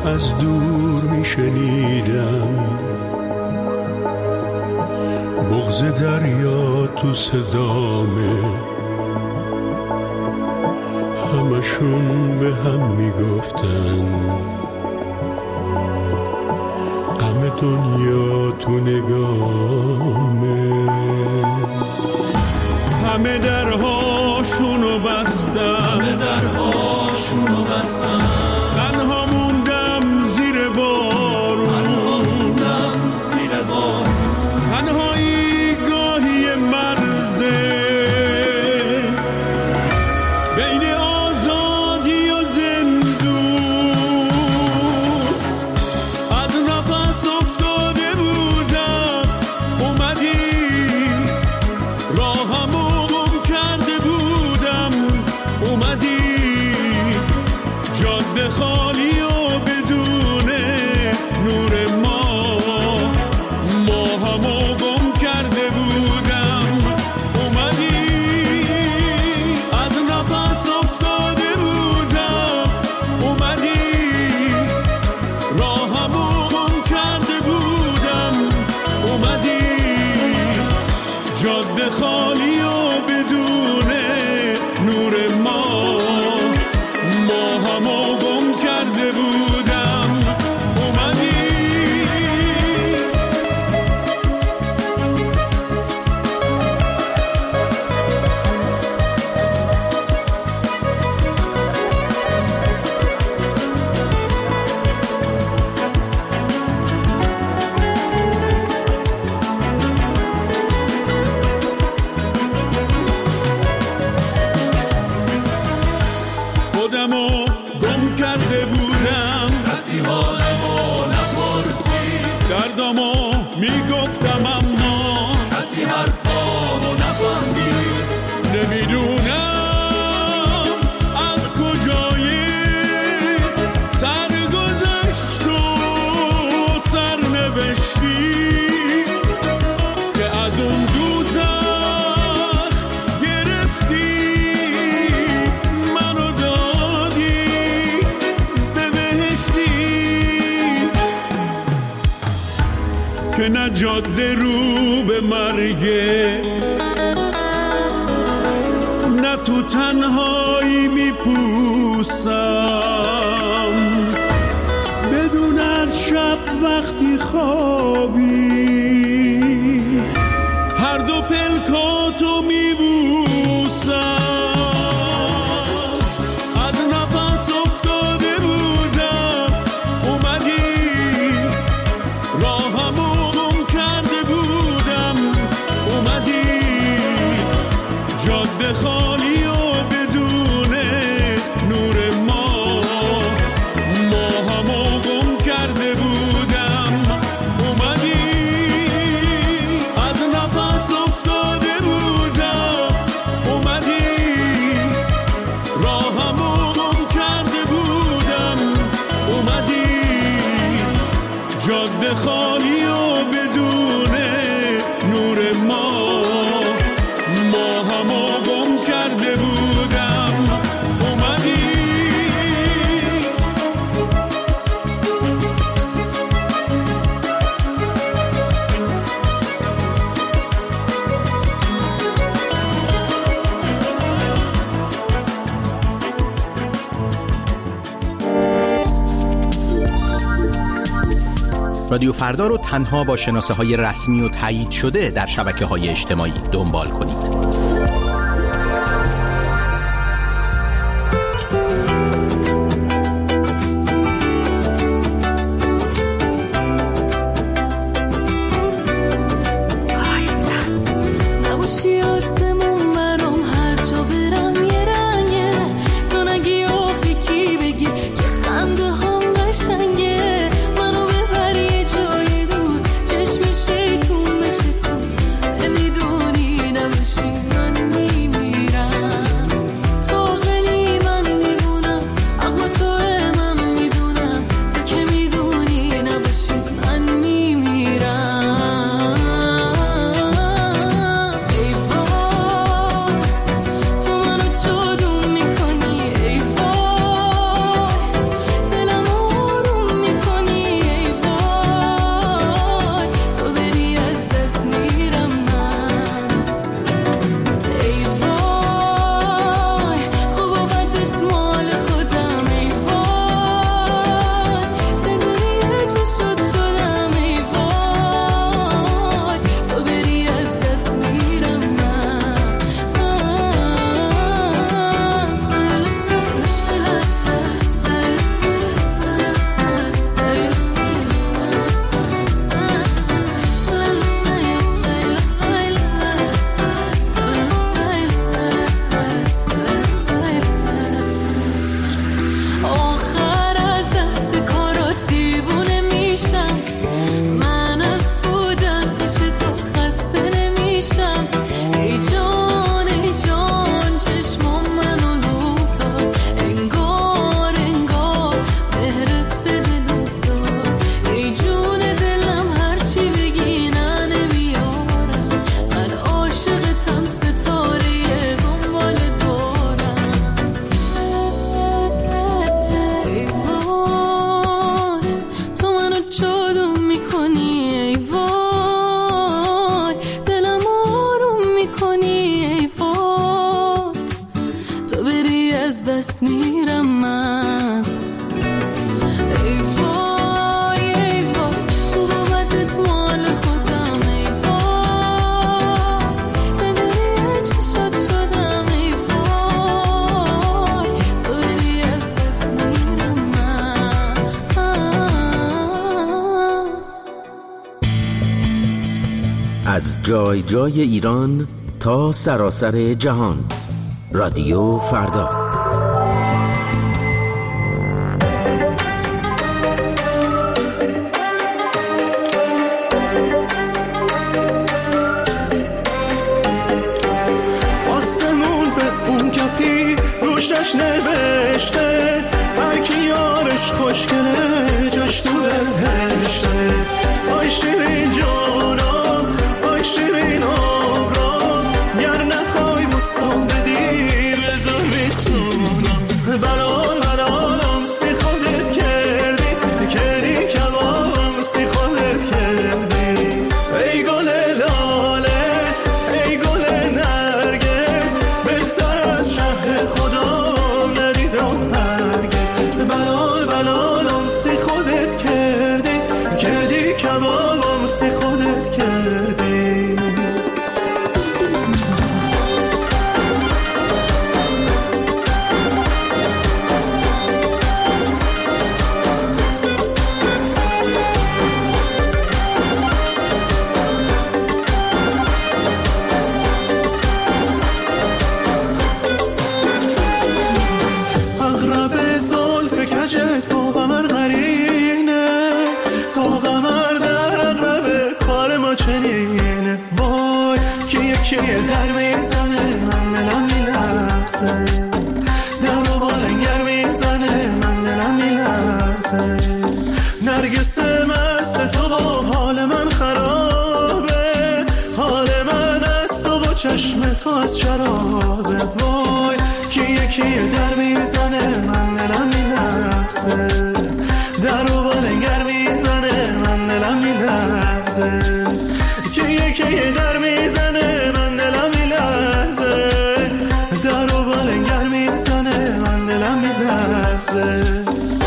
از دور میشنیدم، بغض دریا تو صدامه، همشون به هم میگفتن غم دنیا تو نگامه. همه درهاشونو بستن، تنها موندم زیر بارون، تنهایی گاهی مرزه بین آزادی و زندون. از نفس افتاده بودم اومدی، راهمو گم کرده بودم اومدی، جاده خالی و بدون نور ما همو گم کرده بودم اومدی. از نفس افتاده بودم اومدی، راهمو گم کرده بودم اومدی، جاده خالی و بدون نور ما همو گم کرده بودم اومدی. خودمو گم کرده بودم، کسی حالمو نپرسید، دردمو میگفتم اما کسی حرفامو نفهمید. نمیدونم از کجایی سرگذشت و سرنوشتی که از اون دوزخ گرفتی منو دادی به بهشتی، که نه جاده رو به مرگه، نه تو تنهایی میپوسم، بدون از شب وقتی خوابی هر دو پلکاتو میبوسم. از نفس افتاده بودم اومدی، راهمو گم کرده بودم اومدی، جاده خالی و بدون نور ما همو گم کرده بودم اومدی. از نفس افتاده بودم اومدی، راهمو گم کرده بودم اومدی، جاده خالی و بدون نور ما همو گم کرده بودم اومدی. رادیو فردا رو تنها با شناسه‌های رسمی و تایید شده در شبکه‌های اجتماعی دنبال کنید. نمیدونی نمیشی دست میرم من. ای وای ای وای خوب آمدت مال خودم. ای وای زندگی چشات شدم. ای وای تو داری از دست میرم من. از جای جای ایران تا سراسر جهان، رادیو فردا. آسمون به اون کپی روشش نوشته هر کی یارش خوشگله جاش تو بهشته. آی شیرین جانم آی شیرین آبرام گر نخوای بوسم بدی بذار بسونم. بلال بلالم سی خودت کردی کردی کبابم سی خودت کردی. ای گل لاله ای گل نرگس بهتر از شهر خدا ندیدم هرگز. بلال بلالم سی خودت کردی کردی کبابم سی خودت کردی. اغرب زلف کجت با قمر قرینه تا قمر در اغرب کار ما چنینه. وای که یکی در میزنه من دلم میلرزه. در رو بالنگر میزنه من دلم میلرزه. نرگس مست تو با حال من خرابه. حال من از تو با چشم تو از شرابه. وای که یکی در میزنه من دلم میلرزه. در رو بالنگر میزنه من دلم میلرزه. که یکی در میزنه من دلم میلرزه. در رو بالنگر میزنه من دلم میلرزه.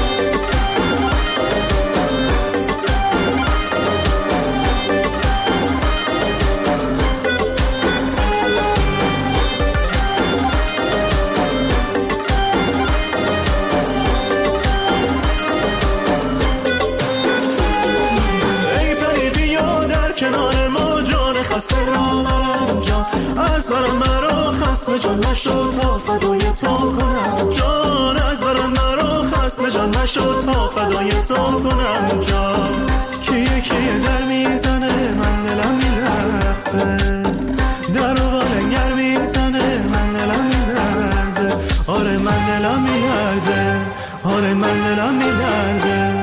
ای پری بیا در کنار ما جان خسته را برم جان. از برم مرا خسته جان نشو تا فدای تو کنم جان. از برم مرا خسته جان نشو تا فدای تو کنم جان. که یکی در میزنه من دلم میلرزه. در رو بالنگر میزنه من دلم میلرزه. آره من دلم میلرزه. آره من دلم میلرزه.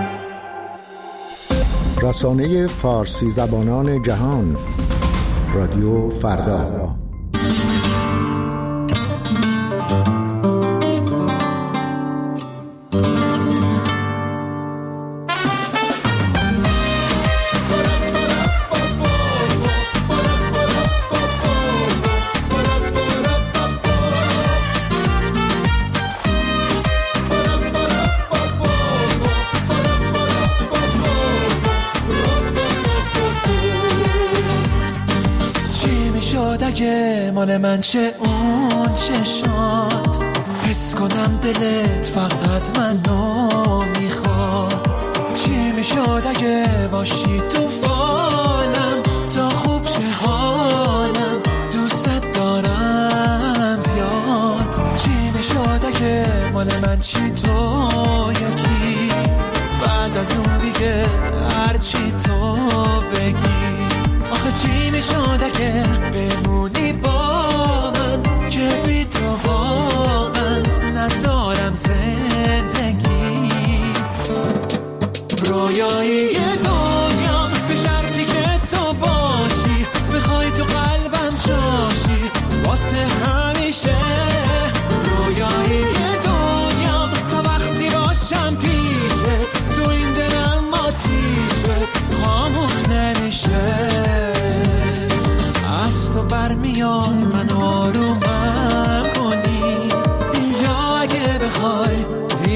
رسانه فارسی زبانان جهان، رادیو فردا. مال من چه اون چشات حس کنم دلت فقط منو میخواد. چی میشد اگه باشی تو فالم تا خوب شه حالم. دوست دارم زیاد. چی میشد اگه مال من چی تو یکی بعد از اون دیگه هرچی تو بگی. آخه چی میشد اگه بمونی با من که بی تو واقعا ندارم زندگی. رویایی دنیا به شرطی که تو باشی بخوای تو قلبم جاشی واسه همیشه. رویایی دنیا تا وقتی باشم پیشت تو این دلم آتیشت خاموش نمیشه. از تو برمی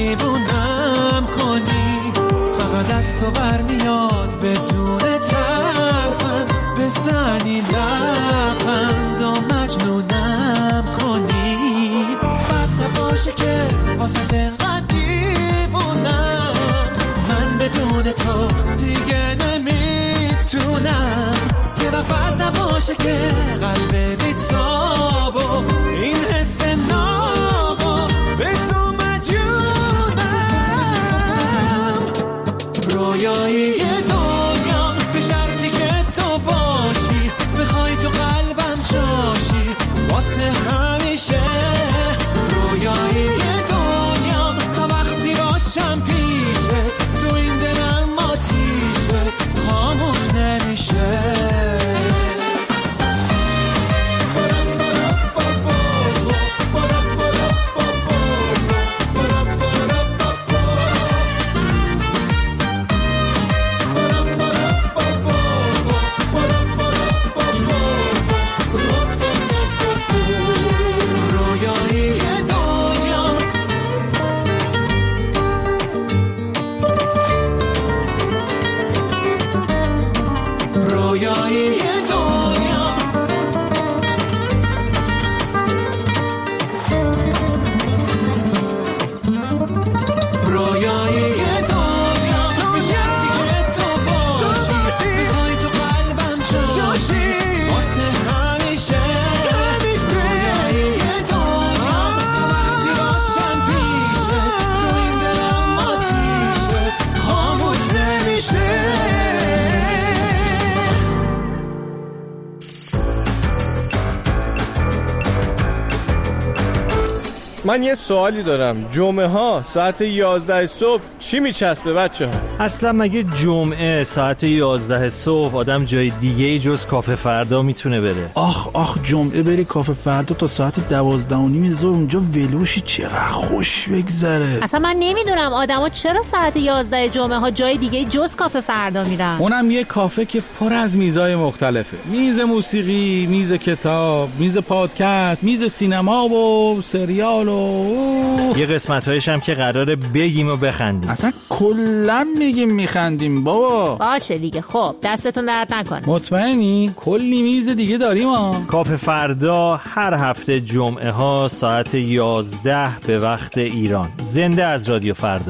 دیوونم کنی. فقط از تو برمیاد بدون ترفند بزنی لبخند و مجنونم کنی. بد نباشه که واسه دلقدر دیوونم، من بدون تو دیگه نمیتونم. یه وقت بد نباشه که قلب بیتاب و این حس نابو به تو مجنونم. رویایی دنیا به شرطی که تو باشی، بخوای تو قلبم جاشی واسه همیشه. رویایی دنیا تا وقتی باشم پیشت، تو این دلم آتیشت خاموش نمیشه. من یه سوالی دارم. جمعه ها ساعت 11 صبح چی میچسبه بچه ها؟ اصلا مگه جمعه ساعت 11 صبح آدم جای دیگه جز کافه فردا میتونه بره؟ آخ جمعه بری کافه فردا تا ساعت 12:30 اونجا ولوشی، چقدر خوش بگذره. اصلا من نمیدونم آدما چرا ساعت 11 جمعه ها جای دیگه جز کافه فردا میرن. اونم یه کافه که پر از میزای مختلفه. میز موسیقی، میز کتاب، میز پادکست، میز سینما و سریال و یه قسمت‌هایش هم که قراره بگیم و بخندیم. اصلا کلا میگیم میخندیم بابا. باشه دیگه، خب دستتون درد نکنه. مطمئنی؟ کلی میز دیگه داریم ها. کافه فردا هر هفته جمعه ها ساعت 11 به وقت ایران. زنده از رادیو فردا.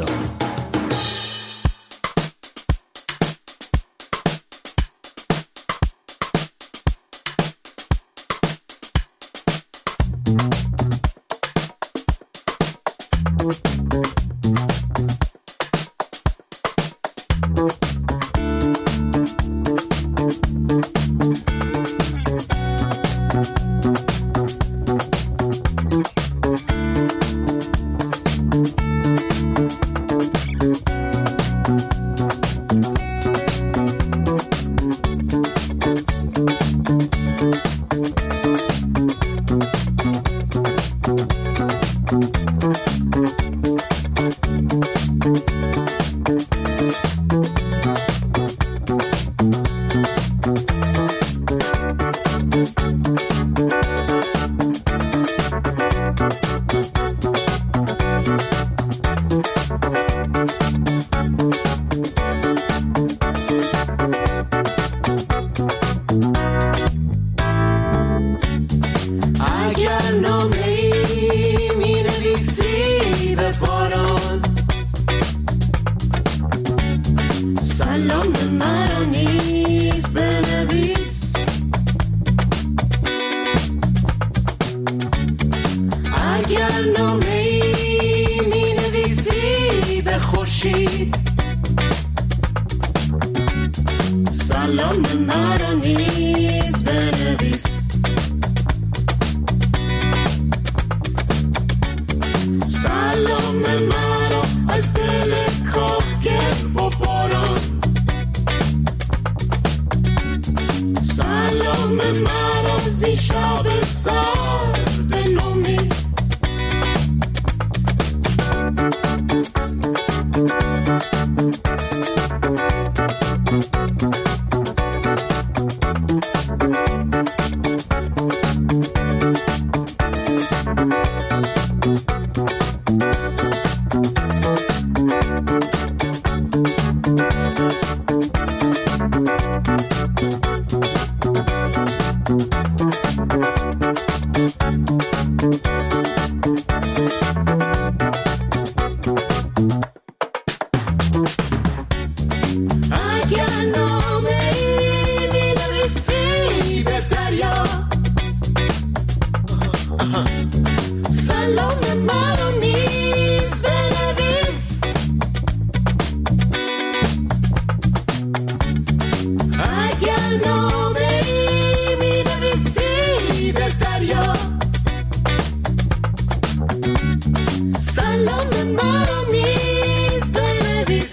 مرا نیز بنویس.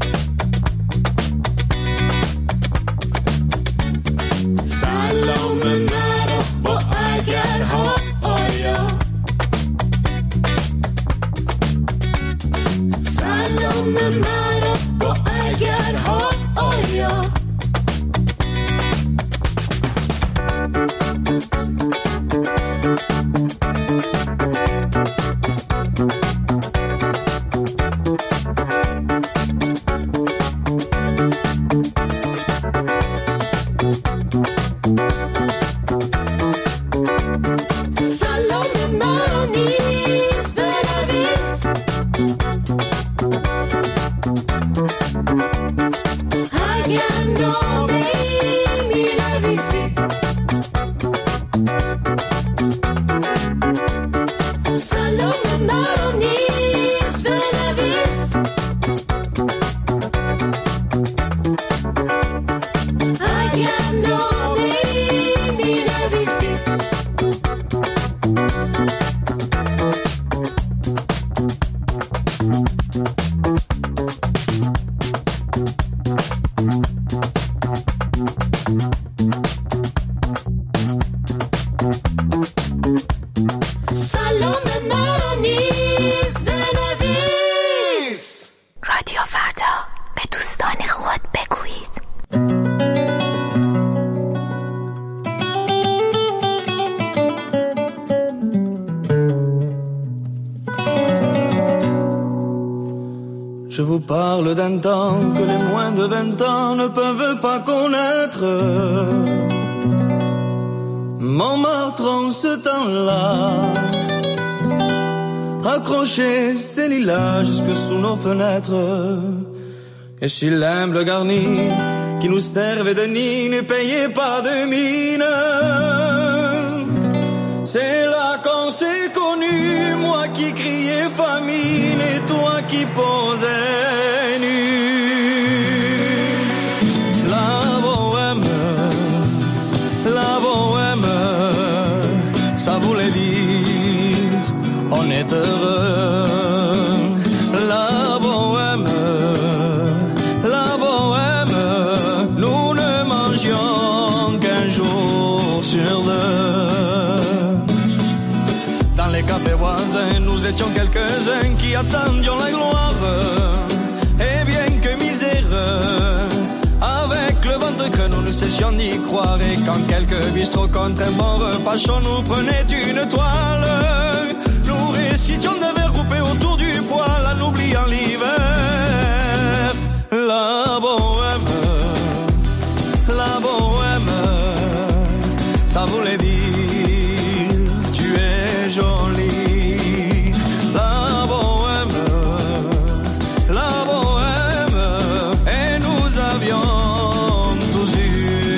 سلام مرا با اگرها آیا، سلام مرا با اگرها آیا. Je vous parle d'un temps que les moins de 20 ans ne peuvent pas connaître. Montmartre en ce temps-là accrochait ses lilas jusque sous nos fenêtres. Et si l'humble garni qui nous servait de nid ne payait pas de mine, c'est là qu'on s'est connus, moi qui criais famine et toi qui posais nu. La bohème, ça voulait dire on est heureux. La bohème, nous ne mangions qu'un jour sur deux. Dans les cafés voisins, nous étions quelques-uns qui attendions la gloire. Et bien que misère, avec le ventre que nous ne cessions d'y croire. Et quand quelques bistrots contre un bon repas chaud nous prenaient une toile, nous récitions des vers groupés autour du poêle en oubliant l'hiver. La bohème, ça voulait dire tu es jolie. La bohème, et nous avions tous eu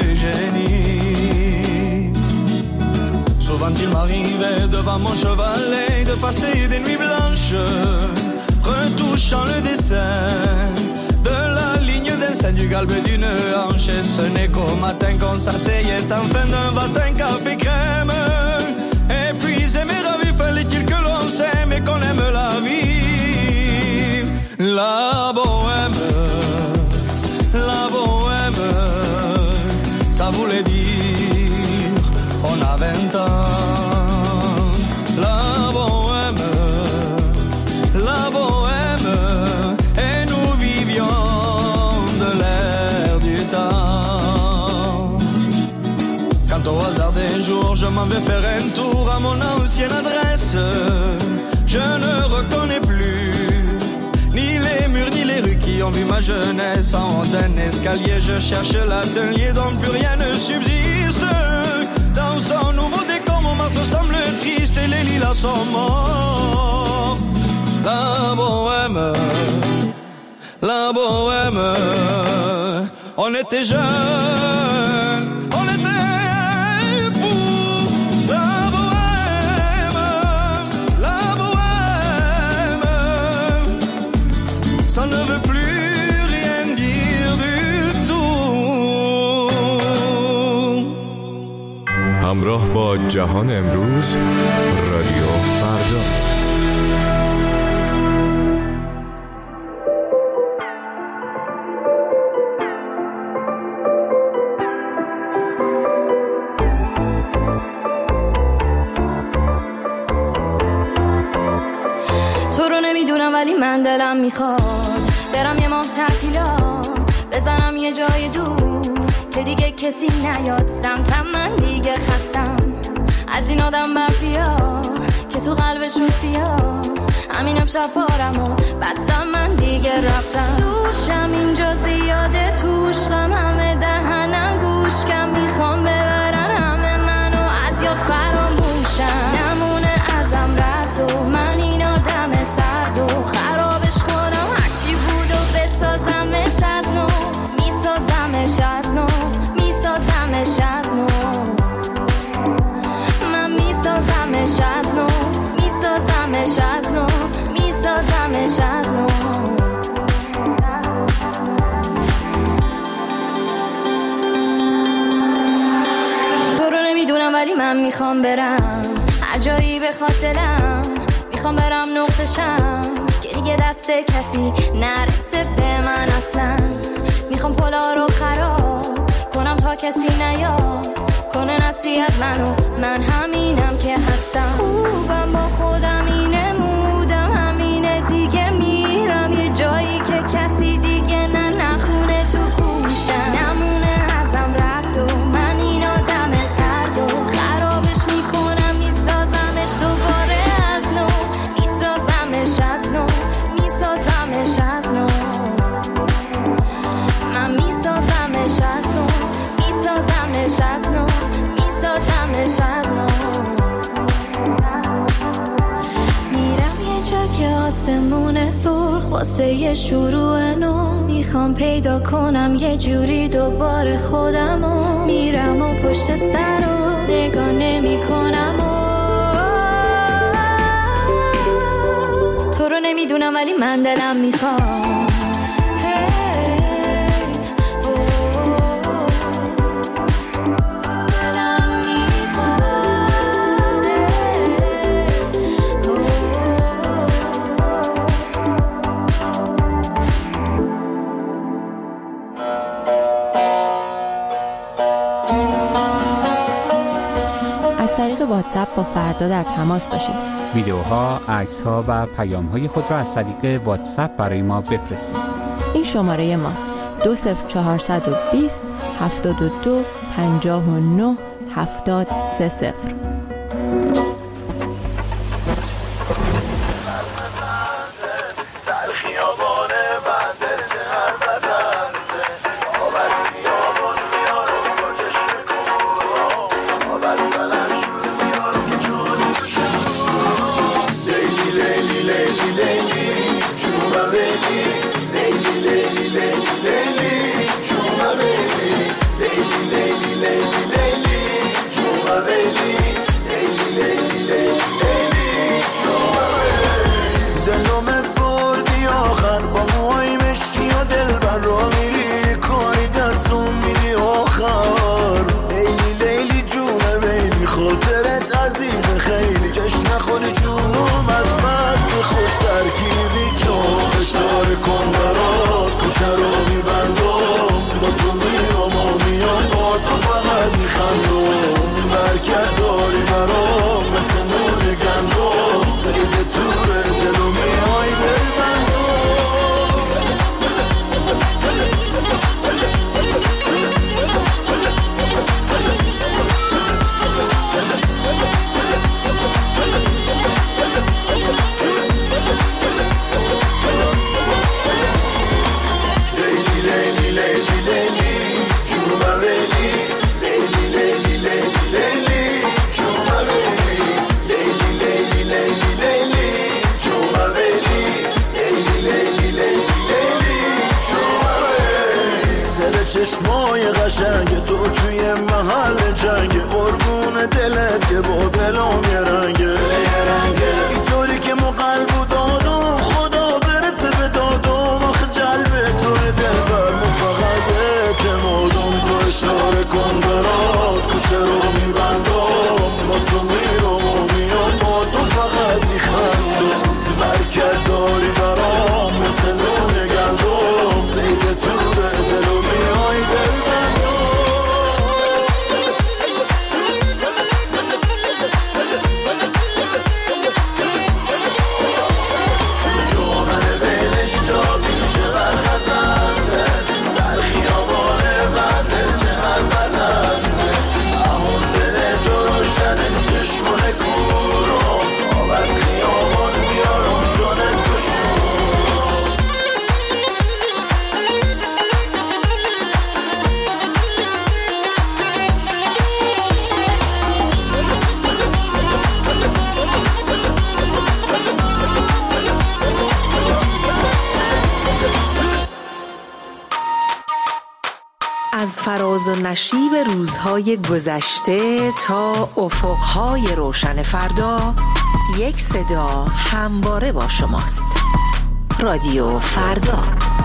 génie. Souvent il m'arrivait devant mon chevalet de passer des nuits blanches, retouchant le dessin de la ligne d'un sein du galbe d'une hanche. Et ce n'est qu'au matin qu'on s'asseyait en fin d'un matin café crème. Et puis aimer la vie, fallait-il que l'on s'aime et qu'on aime la vie. La bohème, ça voulait dire on a 20 ans. La bohème, et nous vivions de l'air du temps. Quand au hasard des jours je m'en vais faire un tour à mon ancienne adresse, je ne reconnais plus ni les murs ni les rues qui ont vu ma jeunesse. En haut d'un escalier je cherche l'atelier dont plus rien ne subsiste. Dans son nouveau décor Montmartre semble triste et les lilas sont morts. La bohème, on était jeunes, on était fous. La bohème, ça ne veut plus rien dire du tout. همراه با جهان امروز رادیو فردا. من دلم میخواد برم یه ماه تعطیلات بزنم یه جای دور که دیگه کسی نیاد سمتم. من دیگه خستم از این آدم منفیا که تو قلبشون سیاست. همین امشب بارمو بستم من دیگه رفتم. دوشم اینجا زیاده توش غم همه دهنم گوش کم میخوام ببرن همه منو از یاد فراموشم. نمونه ازم رد و من این آدم سرد و خرابش کنم هرچی بود و بسازمش از نو. میسازمش از نو میسازمش از نو. من میسازمش از نو میسازمش از نو میسازمش از نو. تو رو نمیدونم ولی من میخوام برم هر جایی بخواد دلم. میخوام برم نقطشم که دیگه دست کسی نرسه به من اصلا. میخوام پلا رو خراب کنم تا کسی نیاد کنه نصیحت منو. من همینم که هستم. خوبم با خودم اینه مودم همینه دیگه. میرم یه جایی که کسی دیگه نخونه تو گوشم. نمونه ازم رد و من این آدم سرد و خرابش میکنم. میسازمش دوباره از نو میسازمش از نو میسازمش از نو. من میسازمش از نو میسازمش از نو میسازمش از نو. میرم یه جا که آسمون سرخ واسه یه شروع نو. میخوام پیدا کنم یه جوری دوباره خودمو. میرم و پشت سر رو نگاه نمی کنم. تو رو نمیدونم ولی من دلم میخوام. از طریق واتساپ با فردا در تماس باشید. ویدیوها، عکس‌ها و پیام‌های خود را از طریق واتساپ برای ما بفرستید. این شماره ماست 20420 72 59 7030. چشمای قشنگ تو توی محل جنگ قربون دلت که با دلم یه رنگه اینطوری که ما قلب و دادم خدا برسه به دادم. آخه جلب توی دلبر ما فقط اعتمادم. تو اشاره کن برات کوچه رو میبندم. با تو میرم و میام با تو فقط میخندم. برکت داری برام مثل نون گندم. زید تو به دلو میای از فراز و نشیب روزهای گذشته تا افقهای روشن فردا، یک صدا همواره با شماست. رادیو فردا.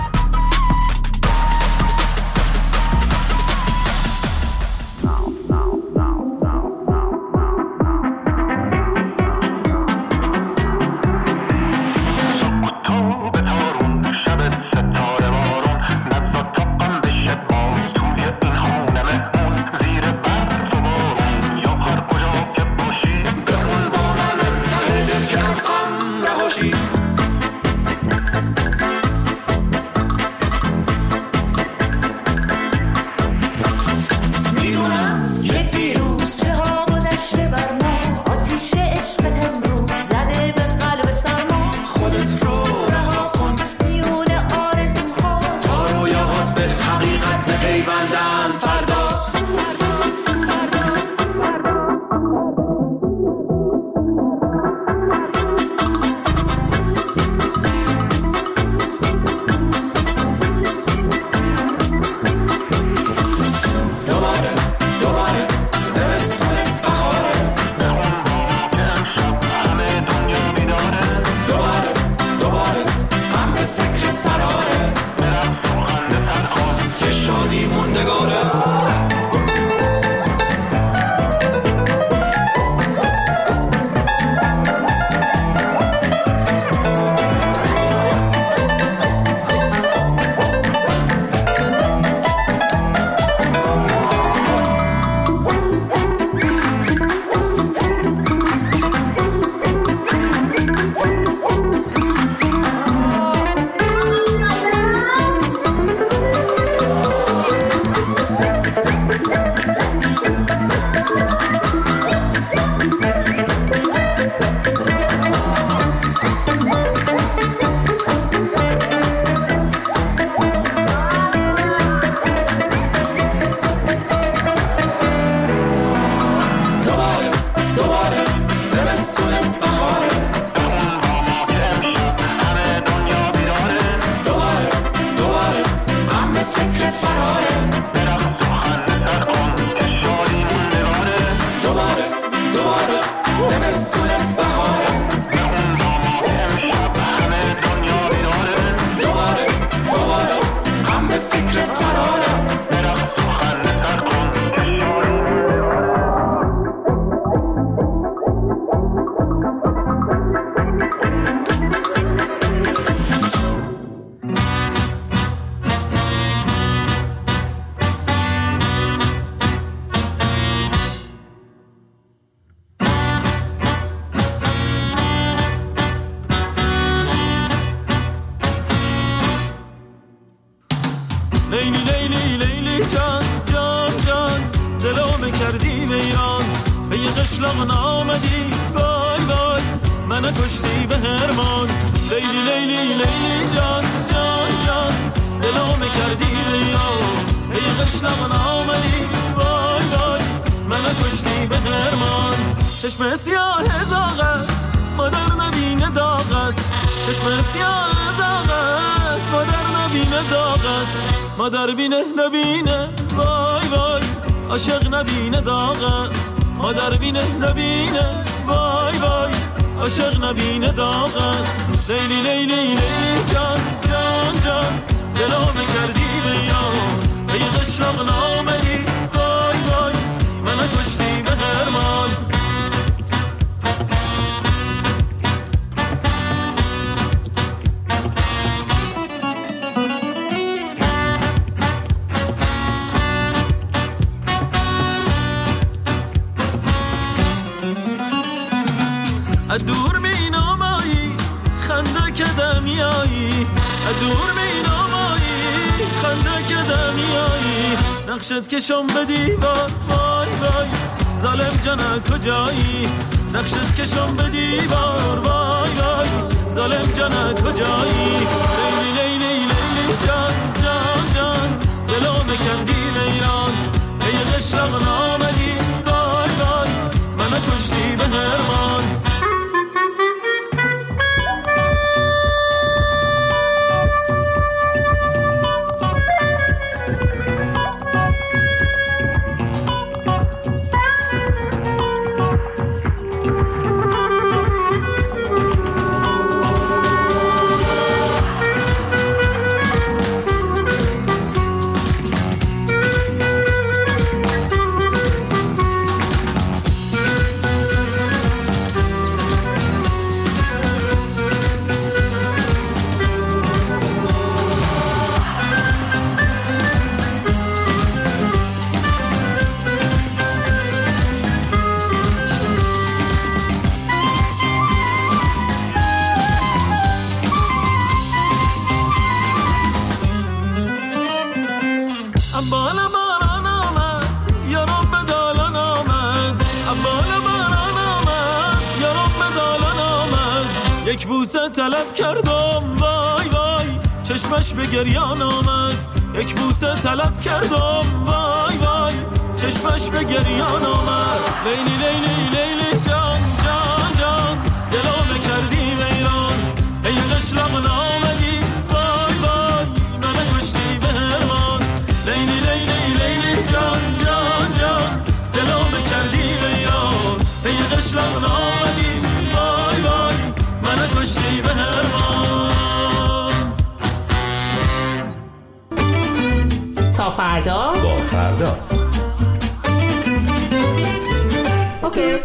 مادر بینه نبینه وای وای عاشق نبینه داغت مادر بینه نبینه وای وای عاشق نبینه داغت لیلی لیلی لیلی جان جان جان دلم کردی بیان ای قشنگ نامدی وای وای من کشتی به هرمان از دور می نامایی خنده که دمیایی از دور می نامایی خنده که دمیایی نقشت کشم به دیوار وای وای ظالم جانه کجایی نقشت کشم به دیوار وای وای ظالم جانه کجایی لیلی لیلی لیلی جان جان جان دلم کردی ویران ای قشنگ نامدی وای وای من کشتی به هرمان بال باران آمد یارم به دالان آمد، بال باران آمد یارم به دالان آمد. یک بوسه طلب کردم وای وای چشمش به گریان آمد، یک بوسه طلب کردم وای وای چشمش به گریان آمد. لیلی لیلی لیلی جان جان جان دلو کردی ویران، ای قشلاق نامدی وای وای من کشتی به هرمان. لیلی لیلی لیلی جان جان جان دلو کردی ویران، ای قشلاق نامدی وای وای من کشتی به هرمان. تا فردا با فردا. اوکی.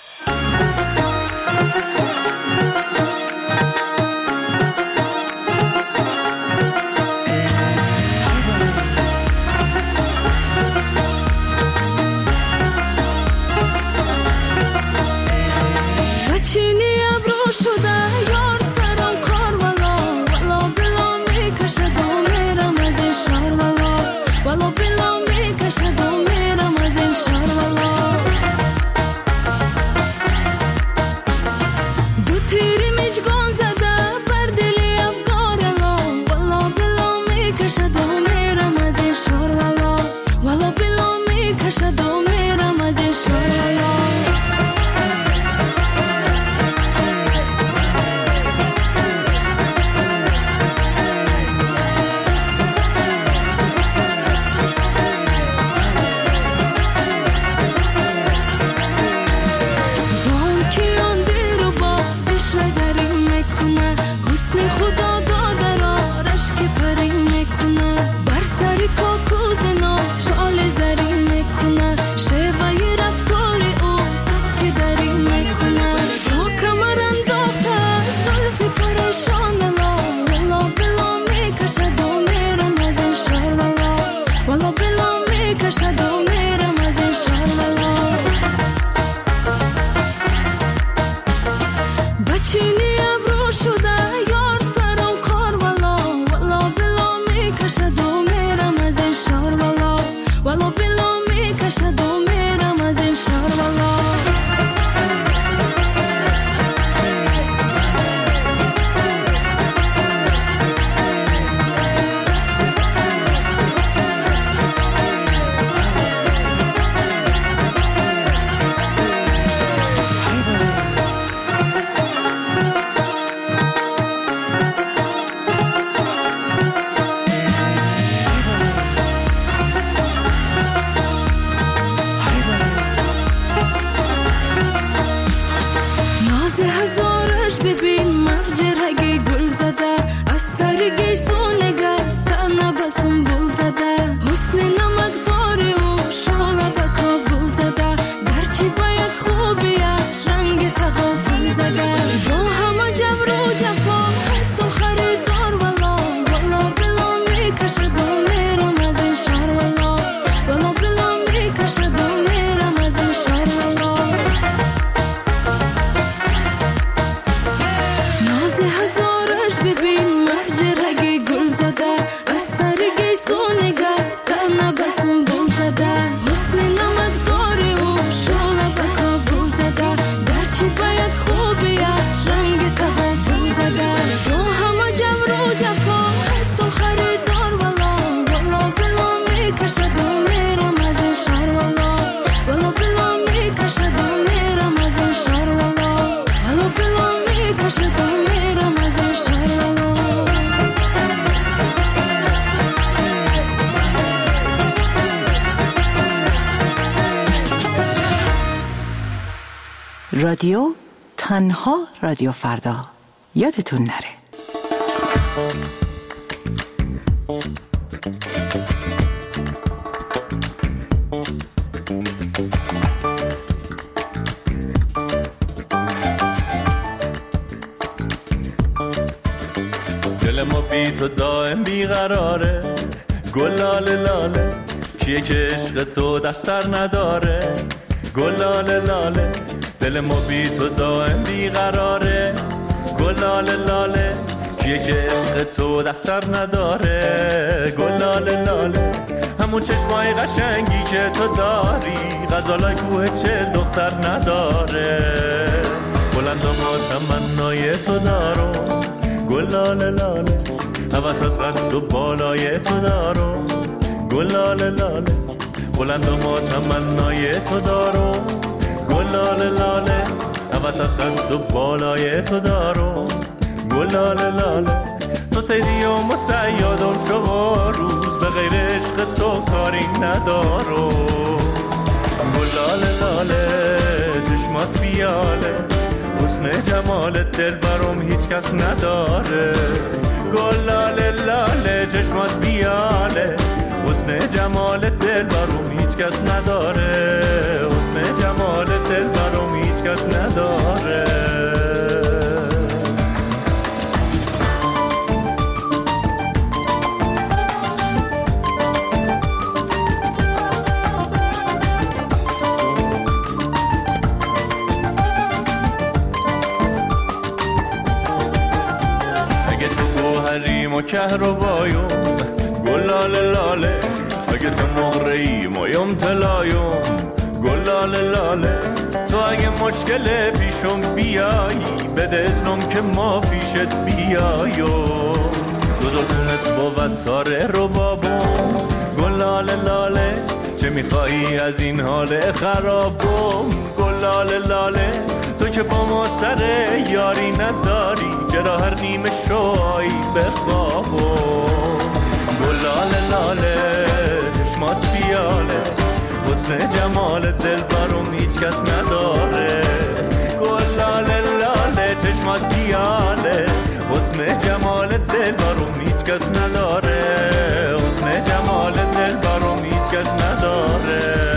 بچینی ابرو شده یار سرم کار والا، والا بلا میکشه و میرم از این شهر والا، والا بلا میکشه و میرم از این شهر والا. دو تیری میجگان زده بر دلی افکار الا، والا بلا میکشه و میرم از این شهر والا، والا بلا میکشه و میرم از این شهر والا. خدا داده را رشک پری میکنه، بر سری کاکوز ناز شال زری میکنه، شیوه رفتاری او تک دری میکنه. تا کمر انداخته زلفی پریشان لا، والا بلا میکشه و میرم از این شهر والا، والا بلا میکشه و میرم از این شهر والا. بچینی ابرو شده یار سرم کار والا، والا بلا میکشه و میرم از این شهر والا، والا بلا میکشه و میرم از این شهر والا. ناز هزارش ببین مفج رگی گل زده، از سر گیسونگه تنه بسون بول زده، حسن نمک داری و شاله به کابل زده، گرچی با یک خوبیش رنگ تغافل زده. با همه جبر و جفا خست و خریدار والا، والا بلا میکشه و میرم از این شهر والا، والا بلا میکشه و میرم از این شهر والا. ناز هزارش ببین مفج رگی گل زده، از سر گیسونگه تنه بسون بول زده، حسن نمک داری و شاله به کابل زده، گرچی با یک خوبیش رنگ تغافل زده. با همه جبر و جفا خست و خریدار والا، والا بلا میکشه و میرم از این شهر والا، والا بلا میکشه و میرم از این شهر والا، والا بلا میکشه و میرم از این شهر والا. رادیو تنها رادیو فردا، یادتون نره. دل ما بی تو دائم بیقراره، گل لاله لاله کیه که عشق تو در سر نداره، گل لاله لاله دل ما بی تو دائم بیقراره، گل لاله لاله کیه که عشق تو در سر نداره، گل لاله لاله همون همون چشمای قشنگی که تو داری، غزالای کوه چه دختر نداره. بلند و تمنای تو دارم، گل لاله لاله، هوس از قد و بالای تو دارم، گل لاله لاله. بلند و تمنای تو دارم، گل لاله لاله، هوس از قد و بالای تو دارم، گل لاله لاله. تو سیدیم و سیادم شما روز، به غیر عشق تو کاری ندارم. گل لاله لاله، چشمات بیاله، حسن جمالت دل برام هیچ کس نداره. گل لاله لاله، چشمات بیاله، حسن جمالت دل برام هیچ کس نداره. حسن جمالت دل برام هیچ کس نداره. و کهربایم گل لاله لاله، اگه تو نقره‌ای مایم طلایم گل لاله لاله. تو اگه مشکل پیشم بیایی، بده اذنم که ما پیشت بیایم. دو زلفونت بود تاره ربابم گل لاله لاله، چه میخوایی از این حال خرابم گل لاله لاله. تو که با ما سر یاری نداری، چرا هر نیمه شوی بخوابم گل لاله لاله، چشمات بیاله، حسن جمال دل برام هیچ کس نداره. گل لاله لاله، چشمات بیاله، حسن جمال دل برام هیچ کس نداره. حسن جمال دل برام هیچ کس نداره.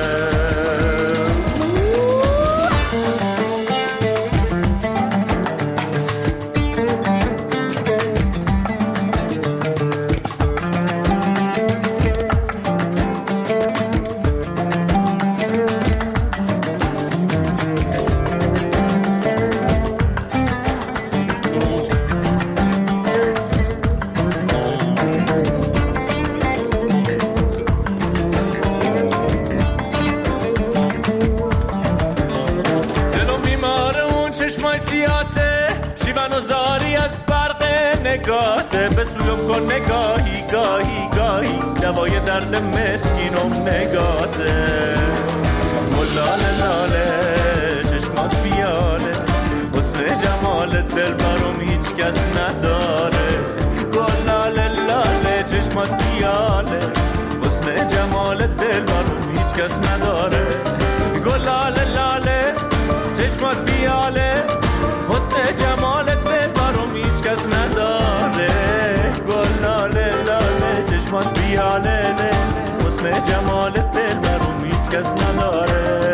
به سویم کن نگاهی گاهی گاهی، دوای درد مسکینم نگاته. گل لاله لاله، چشمات بیاله، حسن جمال دل برام هیچ کس نداره. گل لاله لاله، چشمات بیاله، حسن جمال دل برام هیچ کس نداره. گل لاله لاله، چشمات بیاله، حسن جمال دل برام هیچ کس نداره. گل لاله لاله، چشمات بیاله، حسن جمال دل برام هیچ کس نداره.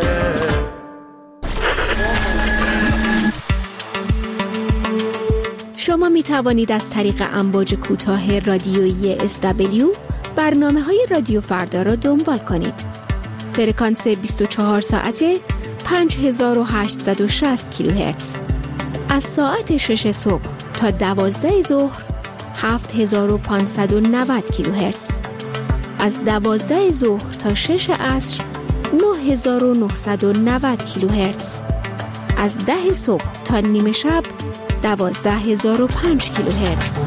شما می توانید از طریق امواج کوتاه رادیویی SW برنامه‌های رادیو فردا را دنبال کنید. فرکانس 24 ساعته 5860 کیلوهرتز. از ساعت 6 صبح تا 12 ظهر 7590 کیلوهرتز. از 12 ظهر تا 6 عصر 9990 کیلوهرتز. از 10 صبح تا نیمه شب 12005 کیلوهرتز.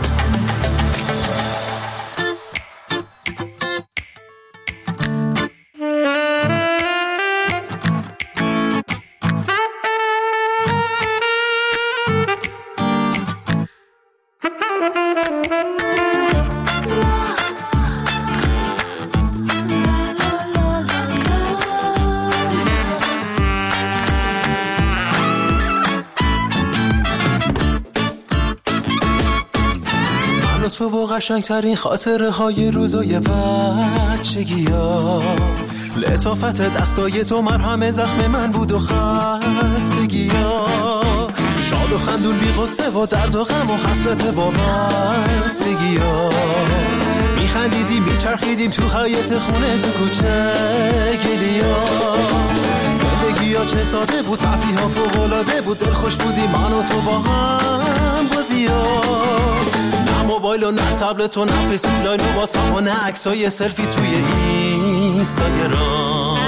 تو و قشنگترین خاطره های روزای بچگی ها، لطافت دستای تو مرهم زخم من بود و خستگی ها، شاد و خندون بی غصه و درد و غم و حسرت وابستگی ها، میخندیدیم میچرخیدیم تو حیاط خونه تو کوچه گلیا، زندگی ها چه ساده بود، تفریح ها فوق العاده بود، دل خوش بودیم من و تو با هم بازی ها، موبایل و نه تبلت و نه فیسبوک لاین و واتساپ و نه عکسای سلفی توی اینستاگرام.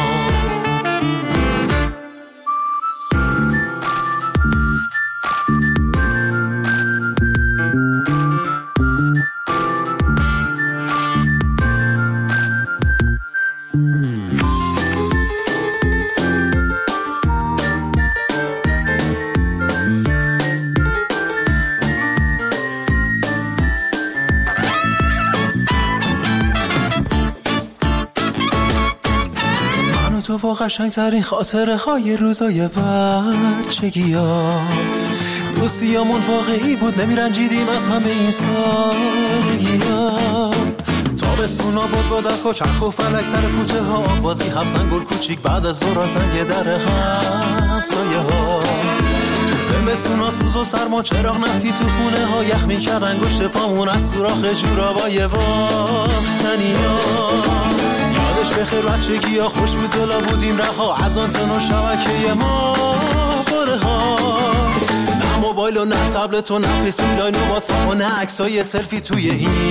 تو با قشنگترین خاطره های روزای بچگی ها، دوستیامون واقعی بود، نمیرنجیدیم از همه این سادگی ها. تابستونا بود با دک و چرخ و فلک سر کوچه ها، بازی حبسن گل کوچیک بعد از ظهر سنگ در همسایه ها. زمستونا سوز و سرما چراغ نفتی تو خونه ها، یخ میکرد انگشت پامون از سوراخ جورابای باختنی ها. یادش بخیر بچگی ها خوش بود، دلا بودیم رها از آنتن و شبکه ما باره ها. نه موبایل و نه تبلت و نه فیسبوک لاین و واتساپ و نه عکسای سلفی توی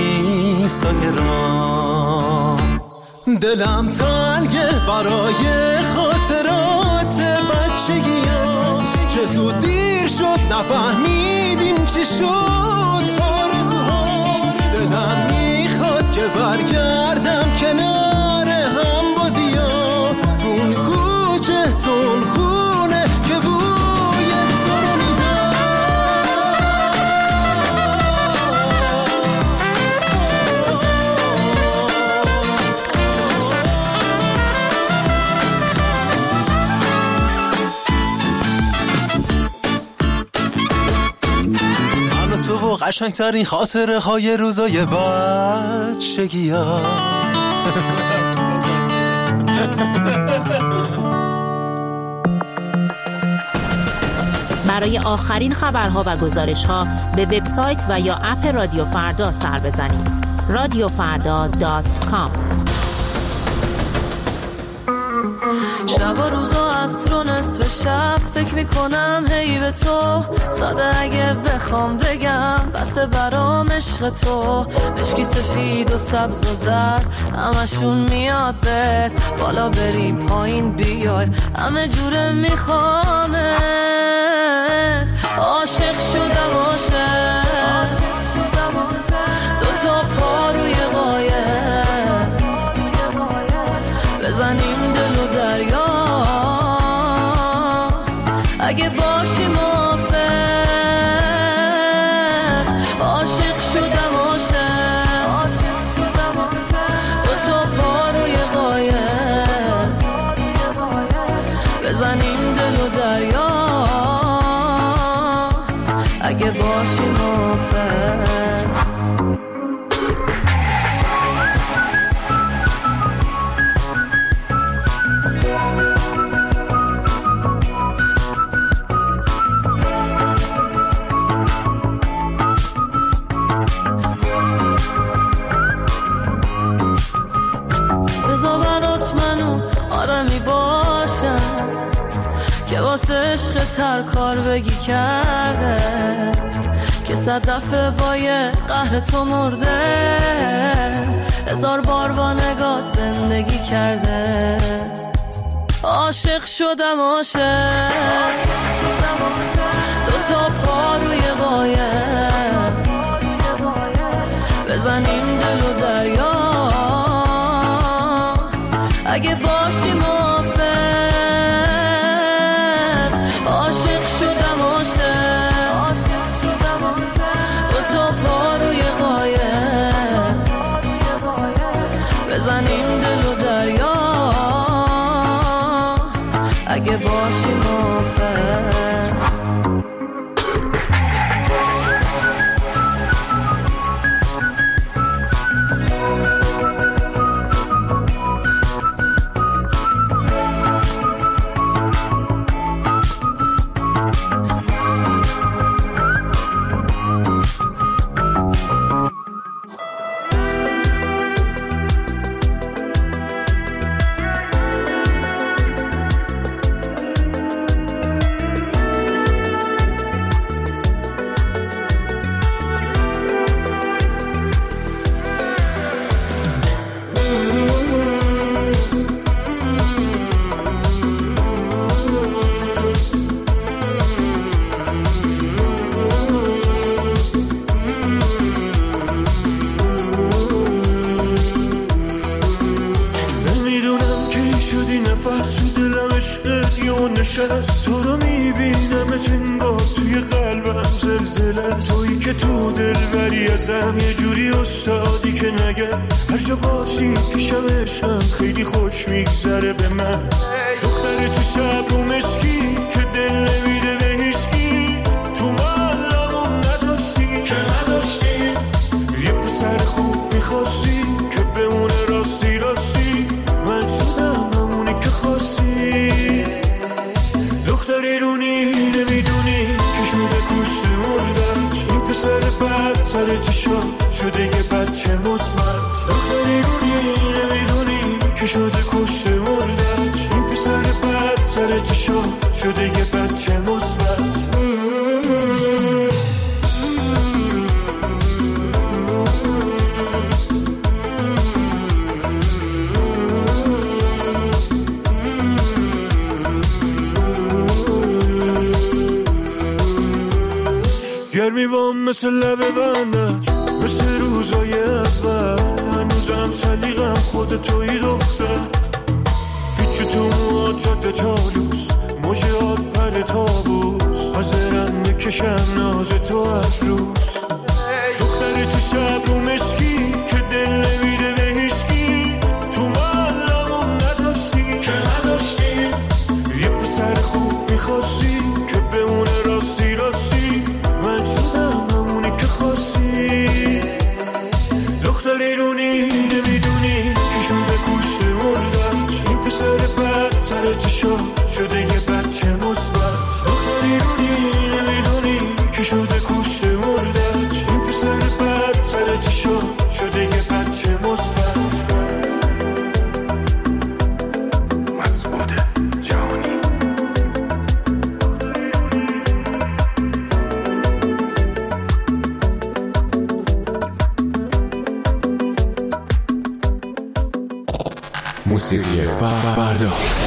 اینستاگرام. دلم تنگه برای خاطرات بچگی ها که زود دیر شد نفهمیدیم چی شد آرزوها. دلم میخواد که برگردم کنار هم بازی ها، تون کوچه تون خونه که بوی تو رو میدم. من و تو و قشنگترین خاطره های روزای بچگی ها. برای آخرین خبرها و گزارش‌ها به وبسایت و یا اپ رادیو فردا سر بزنید. radiofarda.com. شب و روزا عصر و نصف شب فکر میکنم هی به تو، ساده اگه بخوام بگم بسه برام عشق تو. مشکی سفید و سبز و زرد همشون میاد بهت، بالا بری پایین بیای همه جوره میخوامت. عاشق شدم عاشق، دوتا پا روی قایق، بزنیم دل و دریا اگه باشی موافق. عاشق شدم عاشق، دوتا پا روی قایق، بزنیم دل و دریا اگه باشی موافق. که واسه عشق تر کار بگی کرده، که 100 دفعه با یه قهر تو مرده، 1000 بار با نگات زندگی کرده. عاشق شدم عاشق، دوتا پا روی قایق، بزنیم دل و دریا اگه باشی موافق. عاشق شدم عاشق، دوتا پا روی قایق، بزنیم دل و دریا اگه باشی موافق. نشست، تو رو میبینم انگار توی قلبم زلزله، تویی که تو دل بری ازم یه جوری استادی که نگم هر جا باشی پیشم عشقم خیلی خوش میگذره به من. دختر تو شب رو مسکی که دل نمیده به هیچکی، تو محلمون نداشتی که نداشتی، یه پسر خوب میخواستی که بمونه راستی راستی، من شدم همونی که خواستی. دختری رونی نمیدونی که شده کشته مردت، این پسر بد سر چشا شده یه بچه مصمت. دختری رونی نمیدونی که شده کشته مردت، این پسر بد سر چشا شده یه بچه مصمت. گرمی بام مثل لبه بندش، مثل روزای اول، هنوزم سلیقم خود توی دختر. پیچ تو مواد جاده چالوس، موجات پر تابوس، حاضرم بکشم ناز تو از روز. دختر تو شب رو مسکی که دل نمیده به هیچکی، تو محلمون نداشتی که نداشتی، یه پسر خوب میخواستی که بمونه راستی راستی، من شدم همونی که خواستی. دختری رونی نمیدونی که شده کشته مردت، این پسر بد سر چشا شده یه بچه مثبت. دختری رونی نمیدونی که شده کشته مردت، این پسر بد سر چشا شده یه بچه مثبت. مسعود جهانی. موسیقی فردا.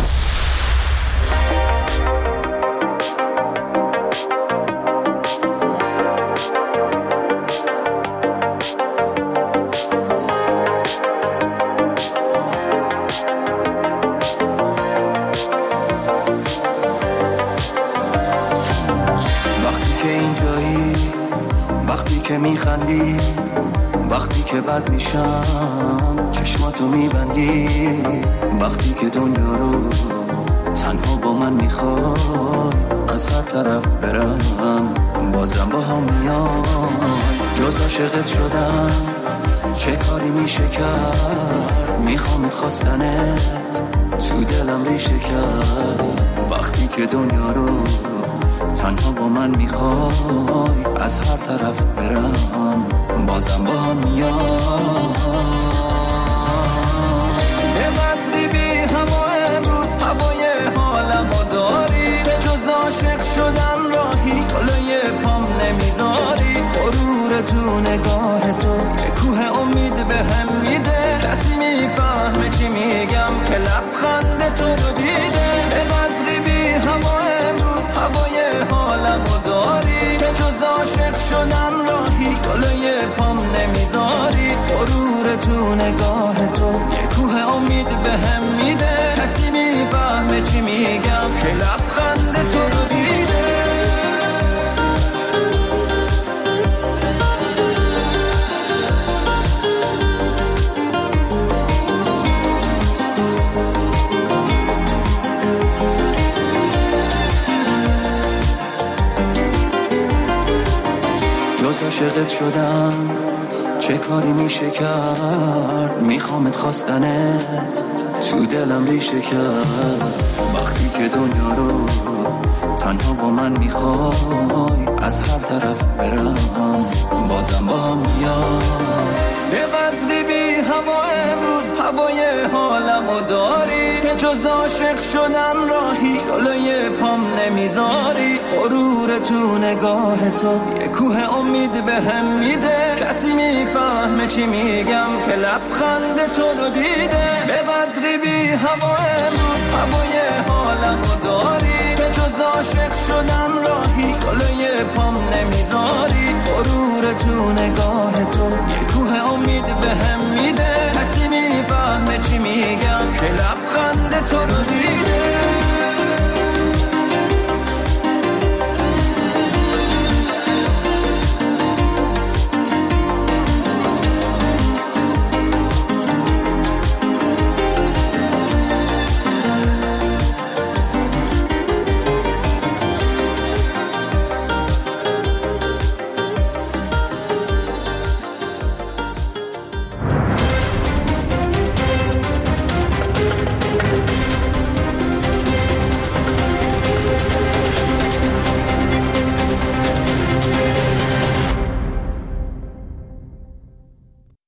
وقتی که اینجایی، وقتی که میخندی، وقتی که بد میشم چشماتو میبندی، وقتی که دنیا رو تنها با من میخوای از هر طرف برم بازم با هم میای. جز عاشقت شدم چه کاری میشه کرد، میخوامت خواستنت تو دلم ریشه کرد. وقتی که دنیا رو تنها با من میخوای از هر طرف برم بازم با هم میای. به قدری بی هوا امروز هوای حالمو داری، به جز عاشق شدن راهی جلوی پام نمیذاری. غرور تو نگاه تو یه کوه امید به هم میده، کسی میفهمه چی میگم که لبخند تو رو دیده. به قدری بی هوا امروز هوای حالمو داری، به جز عاشق شدن راهی جلوی پام نمیذاری. غرور تو نگاه تو یه کوه امید به هم میده، کسی میفهمه چی میگم که لبخند تو رو دیده. جز عاشقت شدم چه کاری میشه کرد، میخوامت خواستنت تو دلم ریشه کرد. وقتی که دنیا رو تنها با من میخوای از هر طرف برم بازم با هم میای. به قدری بی هوا امروز هوای حالمو داری، که جز عاشق شدن راهی جلوی پام نمیذاری. غرور تو نگاه تو یه کوه امید به هم میده، کسی میفهمه چی میگم که لبخند تو رو دیده. به قدری بی هوا امروز هوای حالمو داری، که جز عاشق شدن راهی جلوی پام نمیذاری. غرور تو نگاه تو